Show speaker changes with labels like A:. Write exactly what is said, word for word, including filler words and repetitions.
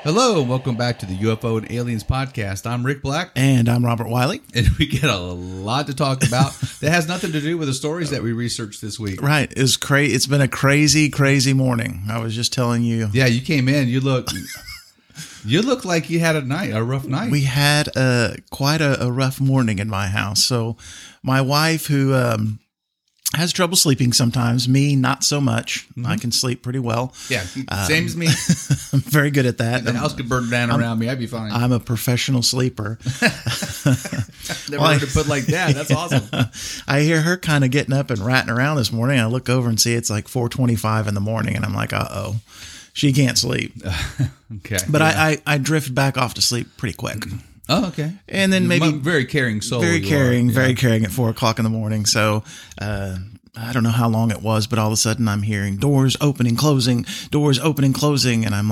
A: Hello, and welcome back to the U F O and Aliens podcast. I'm Rick Black.
B: And I'm Robert Wiley.
A: And we get a lot to talk about that has nothing to do with the stories that we researched this week.
B: Right. It's cra- It's been a crazy, crazy morning. I was just telling you.
A: Yeah, you came in. You look you look like you had a night, a rough night.
B: We had a, quite a, a rough morning in my house. So my wife, who um, has trouble sleeping sometimes, me, not so much. Mm-hmm. I can sleep pretty well.
A: Yeah, same
B: um,
A: as me.
B: I'm very good at that.
A: If the house could burn down
B: I'm,
A: around me, I'd be fine.
B: I'm a professional sleeper.
A: Never heard it put like that. That's awesome.
B: I hear her kind of getting up and ratting around this morning. I look over and see it's like four twenty-five in the morning, and I'm like, uh-oh, she can't sleep.
A: Okay.
B: But
A: yeah.
B: I, I, I drift back off to sleep pretty quick.
A: Oh, okay.
B: And then maybe
A: very caring soul.
B: Very caring,
A: are,
B: very
A: yeah.
B: caring at four o'clock in the morning. So uh, I don't know how long it was, but all of a sudden I'm hearing doors opening, closing, doors opening, closing, and I'm